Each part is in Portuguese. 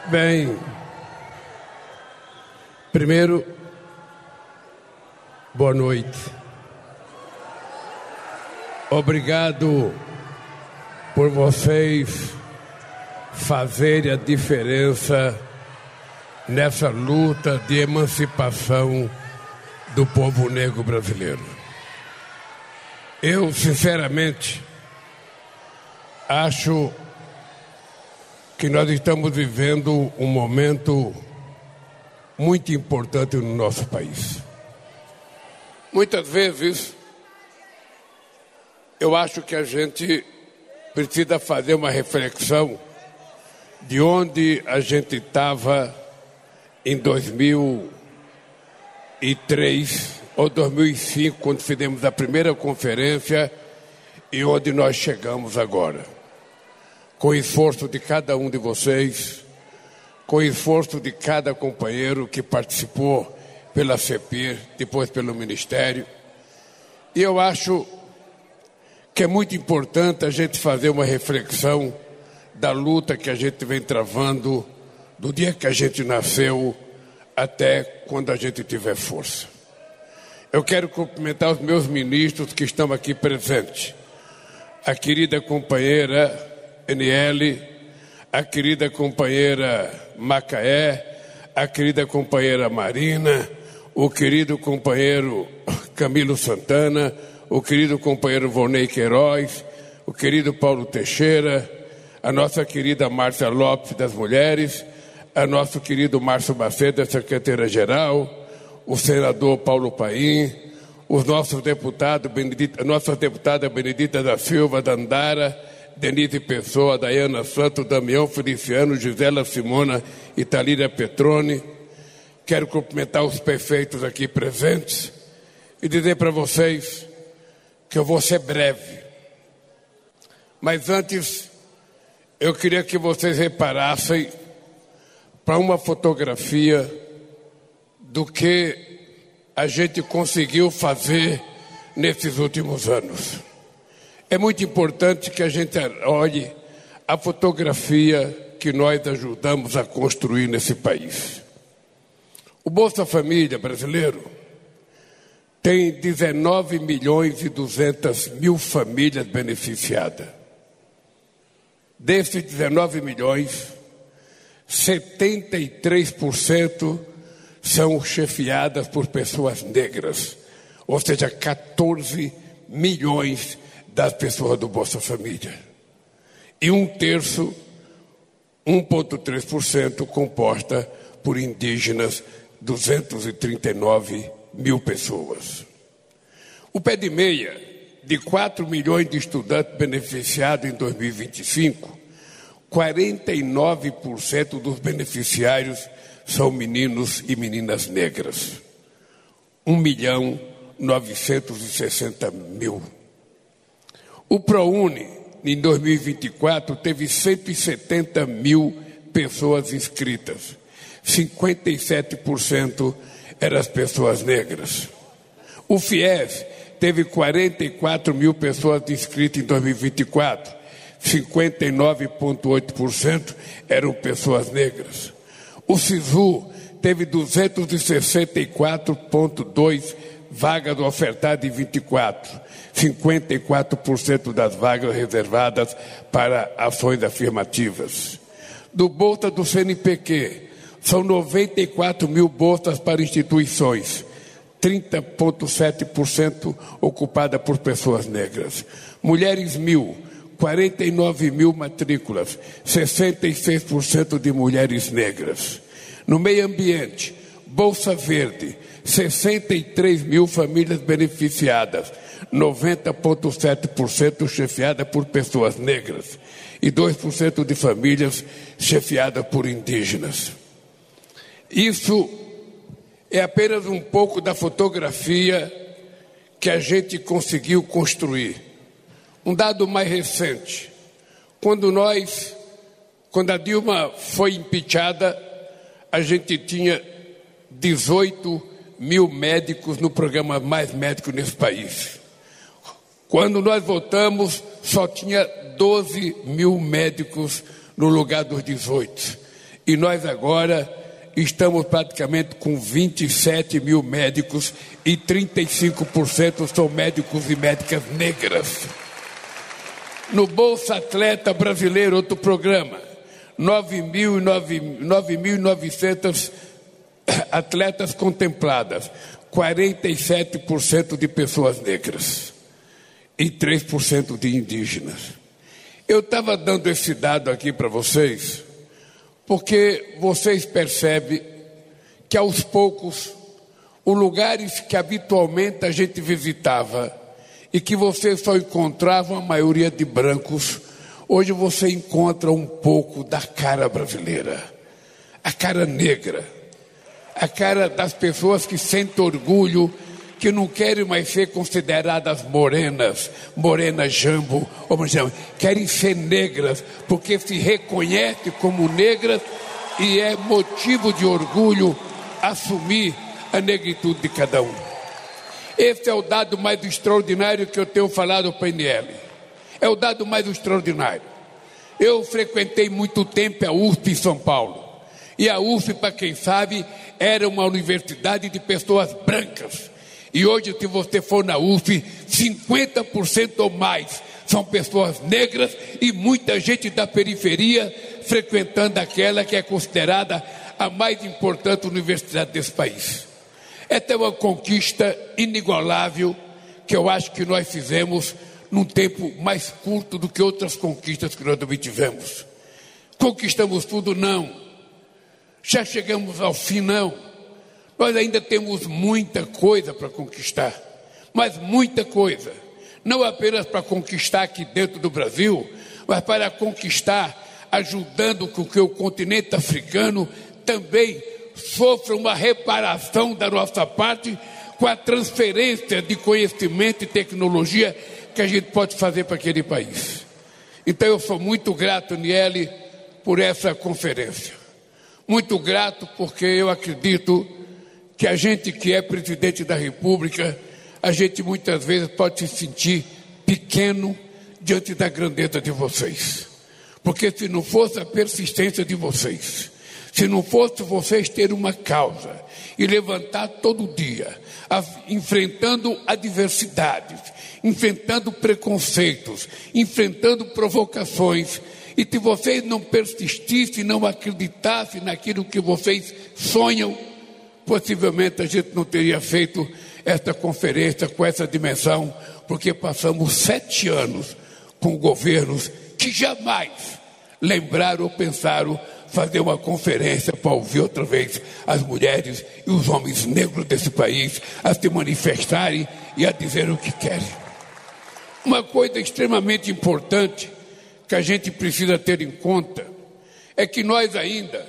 Bem, primeiro, boa noite. Obrigado por vocês fazerem a diferença nessa luta de emancipação do povo negro brasileiro. Eu, sinceramente, acho que nós estamos vivendo um momento muito importante no nosso país. Muitas vezes, eu acho que a gente precisa fazer uma reflexão de onde a gente estava em 2003 ou 2005, quando fizemos a primeira conferência, e onde nós chegamos agora. Com o esforço de cada um de vocês, com o esforço de cada companheiro que participou pela CEPIR, depois pelo Ministério. E eu acho que é muito importante a gente fazer uma reflexão da luta que a gente vem travando do dia que a gente nasceu até quando a gente tiver força. Eu quero cumprimentar os meus ministros que estão aqui presentes. A querida companheira NL, a querida companheira Macaé, a querida companheira Marina, o querido companheiro Camilo Santana, o querido companheiro Vonei Queiroz, o querido Paulo Teixeira, a nossa querida Márcia Lopes das Mulheres, a nosso querido Márcio Macedo, secretária-geral, o senador Paulo Paim, os nossos deputados, a nossa deputada Benedita da Silva Dandara, Denise Pessoa, Dayana Santos, Damião Feliciano, Gisela Simona e Thalíria Petroni. Quero cumprimentar os prefeitos aqui presentes e dizer para vocês que eu vou ser breve. Mas antes, eu queria que vocês reparassem para uma fotografia do que a gente conseguiu fazer nesses últimos anos. É muito importante que a gente olhe a fotografia que nós ajudamos a construir nesse país. O Bolsa Família brasileiro tem 19.200.000 famílias beneficiadas. Desses 19 milhões, 73% são chefiadas por pessoas negras, ou seja, 14 milhões das pessoas do Bolsa Família. E um terço, 1,3%, composta por indígenas, 239 mil pessoas. O pé de meia, de 4 milhões de estudantes beneficiados em 2025, 49% dos beneficiários são meninos e meninas negras. 1.960.000. O ProUni, em 2024, teve 170 mil pessoas inscritas. 57% eram as pessoas negras. O FIES teve 44 mil pessoas inscritas em 2024. 59,8% eram pessoas negras. O SISU teve 264,2 vagas ofertadas em 24. 54% das vagas reservadas para ações afirmativas. Do Bolsa do CNPq, são 94 mil bolsas para instituições, 30,7% ocupada por pessoas negras. Mulheres 1.000, 49 mil matrículas, 66% de mulheres negras. No meio ambiente, Bolsa Verde, 63 mil famílias beneficiadas, 90,7% chefiada por pessoas negras e 2% de famílias chefiadas por indígenas. Isso é apenas um pouco da fotografia que a gente conseguiu construir. Um dado mais recente, quando a Dilma foi impeachada, a gente tinha 18 mil médicos no programa Mais Médicos nesse país. Quando nós votamos, só tinha 12 mil médicos no lugar dos 18. E nós agora estamos praticamente com 27 mil médicos e 35% são médicos e médicas negras. No Bolsa Atleta Brasileiro, outro programa, 9.900 atletas contempladas, 47% de pessoas negras e 3% de indígenas. Eu estava dando esse dado aqui para vocês, porque vocês percebem que aos poucos, os lugares que habitualmente a gente visitava e que vocês só encontravam a maioria de brancos, hoje você encontra um pouco da cara brasileira, a cara negra, a cara das pessoas que sentem orgulho, que não querem mais ser consideradas morenas jambo, querem ser negras, porque se reconhecem como negras e é motivo de orgulho assumir a negritude de cada um. Esse é o dado mais extraordinário que eu tenho falado ao PNL. É o dado mais extraordinário. Eu frequentei muito tempo a USP em São Paulo. E a USP, para quem sabe, era uma universidade de pessoas brancas. E hoje, se você for na USP, 50% ou mais são pessoas negras e muita gente da periferia frequentando aquela que é considerada a mais importante universidade desse país. Essa é uma conquista inigualável que eu acho que nós fizemos num tempo mais curto do que outras conquistas que nós obtivemos. Conquistamos tudo? Não. Já chegamos ao fim? Não. Nós ainda temos muita coisa para conquistar, mas muita coisa. Não apenas para conquistar aqui dentro do Brasil, mas para conquistar ajudando com que o continente africano também sofra uma reparação da nossa parte com a transferência de conhecimento e tecnologia que a gente pode fazer para aquele país. Então eu sou muito grato, Niele, por essa conferência. Muito grato porque eu acredito que a gente que é presidente da República, a gente muitas vezes pode se sentir pequeno diante da grandeza de vocês. Porque se não fosse a persistência de vocês, se não fosse vocês ter uma causa e levantar todo dia, enfrentando adversidades, enfrentando preconceitos, enfrentando provocações, e se vocês não persistissem, não acreditassem naquilo que vocês sonham, possivelmente a gente não teria feito esta conferência com essa dimensão, porque passamos 7 anos com governos que jamais lembraram ou pensaram fazer uma conferência para ouvir outra vez as mulheres e os homens negros desse país a se manifestarem e a dizer o que querem. Uma coisa extremamente importante que a gente precisa ter em conta é que nós ainda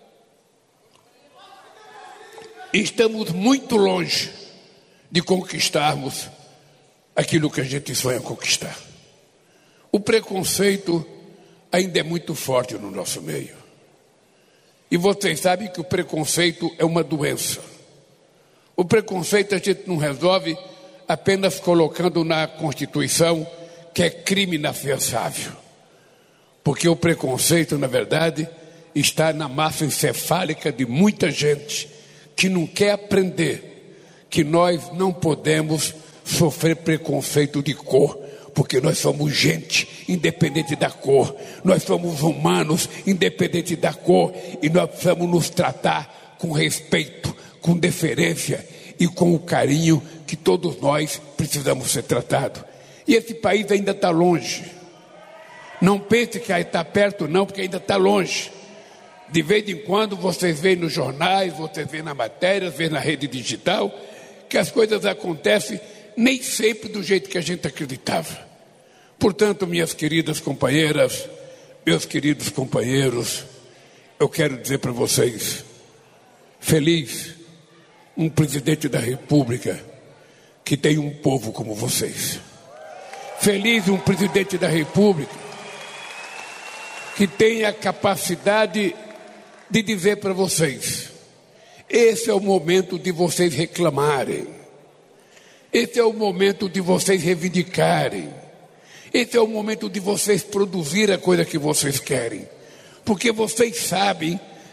estamos muito longe de conquistarmos aquilo que a gente sonha conquistar. O preconceito ainda é muito forte no nosso meio. E vocês sabem que o preconceito é uma doença. O preconceito a gente não resolve apenas colocando na Constituição que é crime inafiançável. Porque o preconceito, na verdade, está na massa encefálica de muita gente que não quer aprender que nós não podemos sofrer preconceito de cor, porque nós somos gente, independente da cor. Nós somos humanos, independente da cor, e nós precisamos nos tratar com respeito, com deferência e com o carinho que todos nós precisamos ser tratados. E esse país ainda está longe. Não pense que está perto, não, porque ainda está longe. De vez em quando vocês veem nos jornais, vocês veem na matéria, veem na rede digital, que as coisas acontecem nem sempre do jeito que a gente acreditava. Portanto, minhas queridas companheiras, meus queridos companheiros, eu quero dizer para vocês, feliz um presidente da República que tem um povo como vocês. Feliz um presidente da República que tem a capacidade de dizer para vocês, esse é o momento de vocês reclamarem. Esse é o momento de vocês reivindicarem. Esse é o momento de vocês produzir a coisa que vocês querem. Porque vocês sabem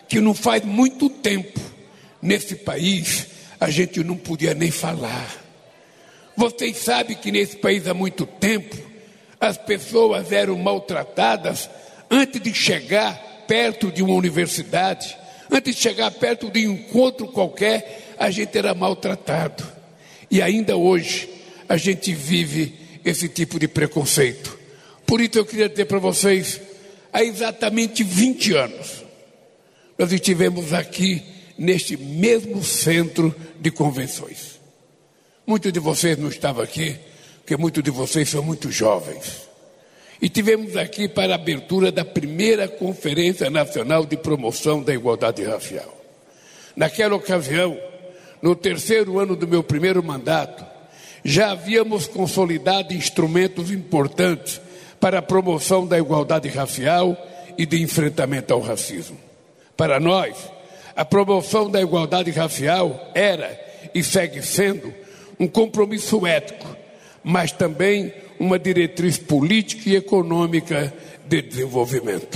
que não faz muito tempo, nesse país, a gente não podia nem falar. Vocês sabem que nesse país há muito tempo, as pessoas eram maltratadas antes de chegar perto de uma universidade, antes de chegar perto de um encontro qualquer, a gente era maltratado. E ainda hoje, a gente vive esse tipo de preconceito. Por isso eu queria dizer para vocês, há exatamente 20 anos, nós estivemos aqui neste mesmo centro de convenções. Muitos de vocês não estavam aqui, porque muitos de vocês são muito jovens. E tivemos aqui para a abertura da primeira Conferência Nacional de Promoção da Igualdade Racial. Naquela ocasião, no terceiro ano do meu primeiro mandato, já havíamos consolidado instrumentos importantes para a promoção da igualdade racial e de enfrentamento ao racismo. Para nós, a promoção da igualdade racial era e segue sendo um compromisso ético, mas também uma diretriz política e econômica de desenvolvimento.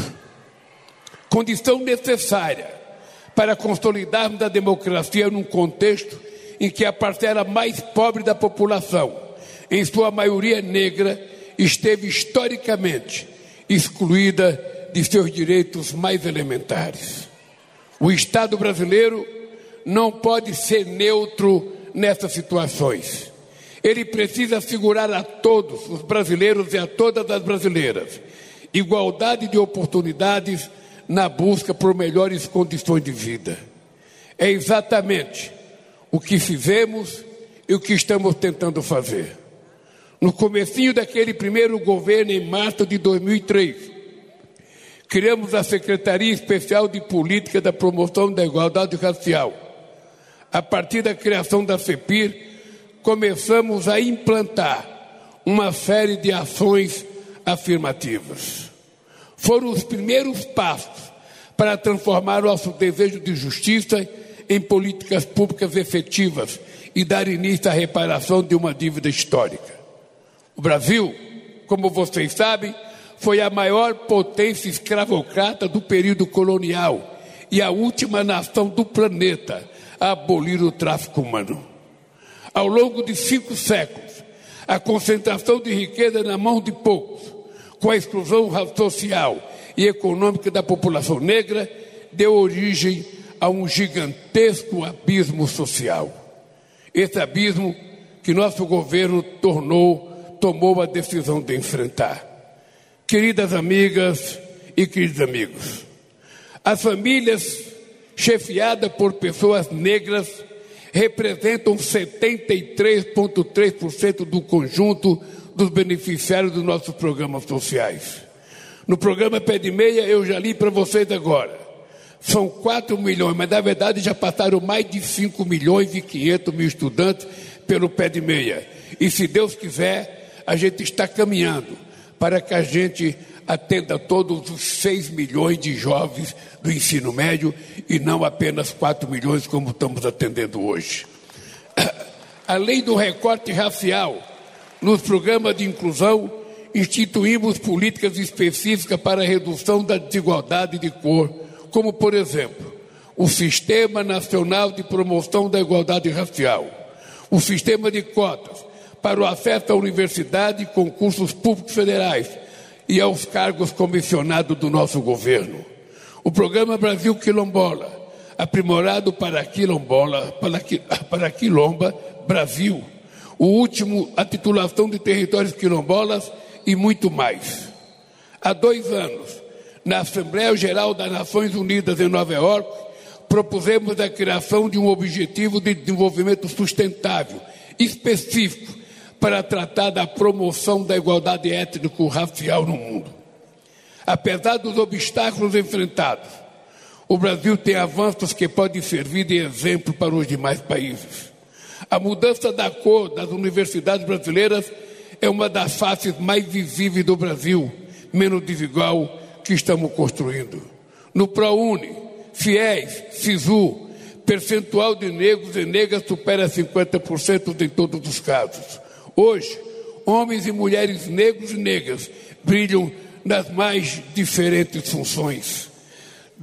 Condição necessária para consolidarmos a democracia num contexto em que a parcela mais pobre da população, em sua maioria negra, esteve historicamente excluída de seus direitos mais elementares. O Estado brasileiro não pode ser neutro nessas situações. Ele precisa assegurar a todos os brasileiros e a todas as brasileiras igualdade de oportunidades na busca por melhores condições de vida. É exatamente o que fizemos e o que estamos tentando fazer. No comecinho daquele primeiro governo, em março de 2003, criamos a Secretaria Especial de Política da Promoção da Igualdade Racial. A partir da criação da CEPIR, começamos a implantar uma série de ações afirmativas. Foram os primeiros passos para transformar nosso desejo de justiça em políticas públicas efetivas e dar início à reparação de uma dívida histórica. O Brasil, como vocês sabem, foi a maior potência escravocrata do período colonial e a última nação do planeta a abolir o tráfico humano. Ao longo de 5 séculos, a concentração de riqueza na mão de poucos, com a exclusão social e econômica da população negra, deu origem a um gigantesco abismo social. Esse abismo que nosso governo tomou a decisão de enfrentar. Queridas amigas e queridos amigos, as famílias chefiadas por pessoas negras representam 73,3% do conjunto dos beneficiários dos nossos programas sociais. No programa Pé de Meia, eu já li para vocês agora. São 4 milhões, mas na verdade já passaram mais de 5 milhões e 500 mil estudantes pelo Pé de Meia. E se Deus quiser, a gente está caminhando para que a gente atenda todos os 6 milhões de jovens do ensino médio e não apenas 4 milhões como estamos atendendo hoje. Além do recorte racial, nos programas de inclusão, instituímos políticas específicas para a redução da desigualdade de cor, como, por exemplo, o Sistema Nacional de Promoção da Igualdade Racial, o sistema de cotas para o acesso à universidade e concursos públicos federais e aos cargos comissionados do nosso governo. O programa Brasil Quilombola, aprimorado para Quilomba Brasil, o último, a titulação de territórios quilombolas e muito mais. Há 2 anos, na Assembleia Geral das Nações Unidas em Nova York, propusemos a criação de um objetivo de desenvolvimento sustentável, específico, para tratar da promoção da igualdade étnico-racial no mundo. Apesar dos obstáculos enfrentados, o Brasil tem avanços que podem servir de exemplo para os demais países. A mudança da cor das universidades brasileiras é uma das faces mais visíveis do Brasil, menos desigual, que estamos construindo. No ProUni, FIES, SISU, percentual de negros e negras supera 50% em todos os casos. Hoje, homens e mulheres negros e negras brilham nas mais diferentes funções.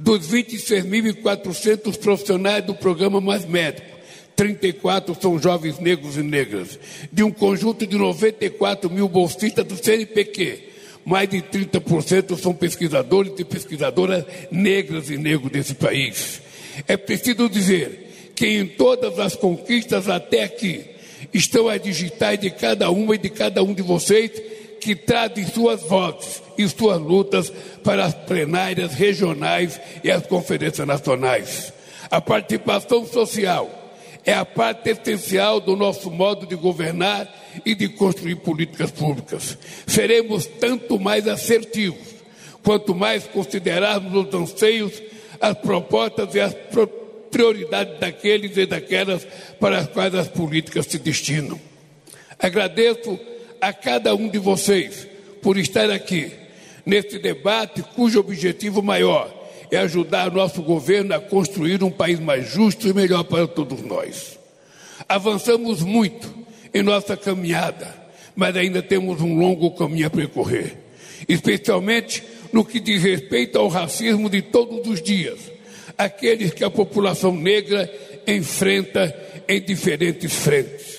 Dos 26.400 profissionais do programa Mais Médico, 34 são jovens negros e negras. De um conjunto de 94 mil bolsistas do CNPq, mais de 30% são pesquisadores e pesquisadoras negras e negros desse país. É preciso dizer que em todas as conquistas até aqui estão as digitais de cada uma e de cada um de vocês que trazem suas vozes e suas lutas para as plenárias regionais e as conferências nacionais. A participação social é a parte essencial do nosso modo de governar e de construir políticas públicas. Seremos tanto mais assertivos, quanto mais considerarmos os anseios, as propostas e as prioridades daqueles e daquelas para as quais as políticas se destinam. Agradeço a cada um de vocês por estar aqui, nesse debate cujo objetivo maior é ajudar nosso governo a construir um país mais justo e melhor para todos nós. Avançamos muito em nossa caminhada, mas ainda temos um longo caminho a percorrer, especialmente no que diz respeito ao racismo de todos os dias, aqueles que a população negra enfrenta em diferentes frentes.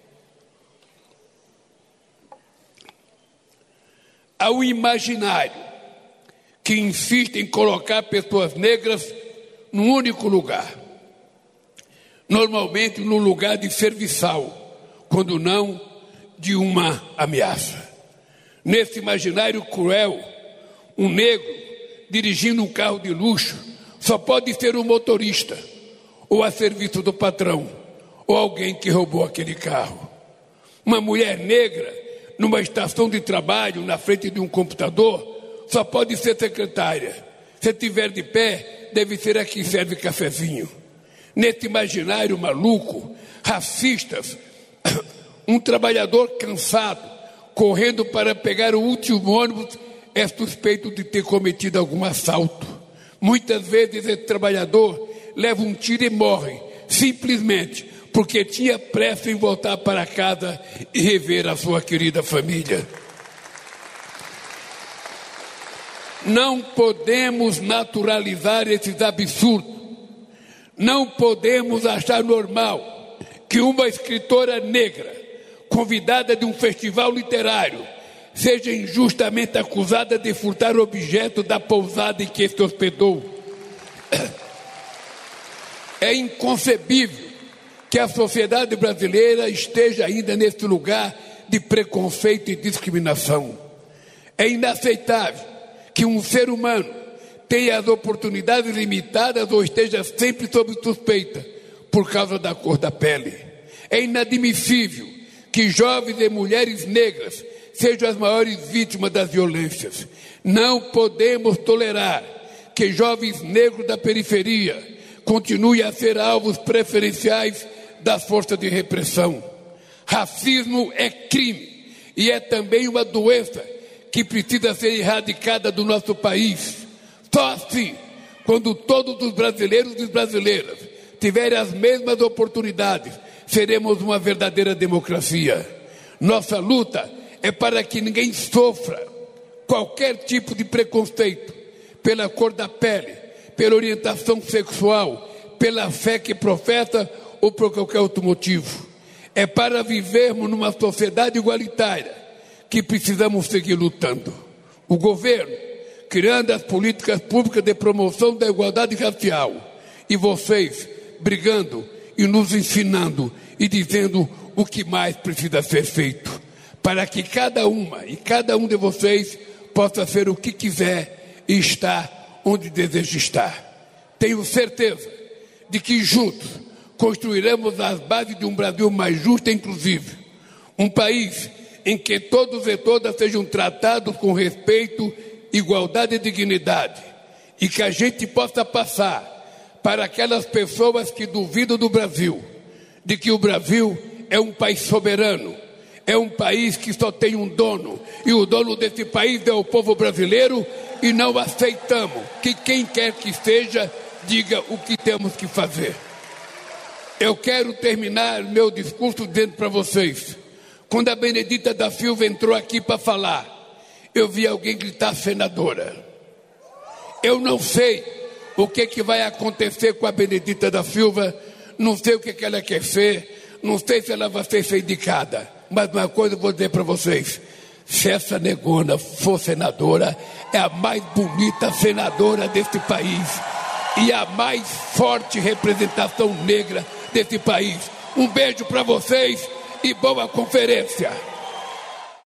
Há um imaginário que insiste em colocar pessoas negras num único lugar, normalmente no lugar de serviçal, quando não de uma ameaça. Nesse imaginário cruel, um negro dirigindo um carro de luxo só pode ser um motorista, ou a serviço do patrão, ou alguém que roubou aquele carro. Uma mulher negra numa estação de trabalho, na frente de um computador, só pode ser secretária. Se estiver de pé, deve ser a que serve cafezinho. Nesse imaginário maluco, racistas, um trabalhador cansado, correndo para pegar o último ônibus, é suspeito de ter cometido algum assalto. Muitas vezes esse trabalhador leva um tiro e morre, simplesmente porque tinha pressa em voltar para casa e rever a sua querida família. Não podemos naturalizar esses absurdos. Não podemos achar normal que uma escritora negra, convidada de um festival literário, seja injustamente acusada de furtar objetos da pousada em que se hospedou. É inconcebível que a sociedade brasileira esteja ainda nesse lugar de preconceito e discriminação. É inaceitável que um ser humano tenha as oportunidades limitadas ou esteja sempre sob suspeita por causa da cor da pele. É inadmissível que jovens e mulheres negras sejam as maiores vítimas das violências. Não podemos tolerar que jovens negros da periferia continuem a ser alvos preferenciais das forças de repressão. Racismo é crime e é também uma doença que precisa ser erradicada do nosso país. Só assim, quando todos os brasileiros e brasileiras tiverem as mesmas oportunidades, seremos uma verdadeira democracia. Nossa luta é para que ninguém sofra qualquer tipo de preconceito pela cor da pele, pela orientação sexual, pela fé que professa ou por qualquer outro motivo. É para vivermos numa sociedade igualitária que precisamos seguir lutando. O governo, criando as políticas públicas de promoção da igualdade racial, e vocês brigando e nos ensinando e dizendo o que mais precisa ser feito, para que cada uma e cada um de vocês possa ser o que quiser e estar onde deseja estar. Tenho certeza de que juntos construiremos as bases de um Brasil mais justo e inclusivo, um país em que todos e todas sejam tratados com respeito, igualdade e dignidade, e que a gente possa passar para aquelas pessoas que duvidam do Brasil, de que o Brasil é um país soberano, é um país que só tem um dono, e o dono desse país é o povo brasileiro, e não aceitamos que quem quer que seja diga o que temos que fazer. Eu quero terminar meu discurso dizendo para vocês, quando a Benedita da Silva entrou aqui para falar, eu vi alguém gritar senadora. Eu não sei o que vai acontecer com a Benedita da Silva. Não sei o que ela quer ser, não sei se ela vai ser indicada, mas uma coisa eu vou dizer para vocês: se essa negona for senadora, é a mais bonita senadora deste país e a mais forte representação negra desse país. Um beijo para vocês e boa conferência.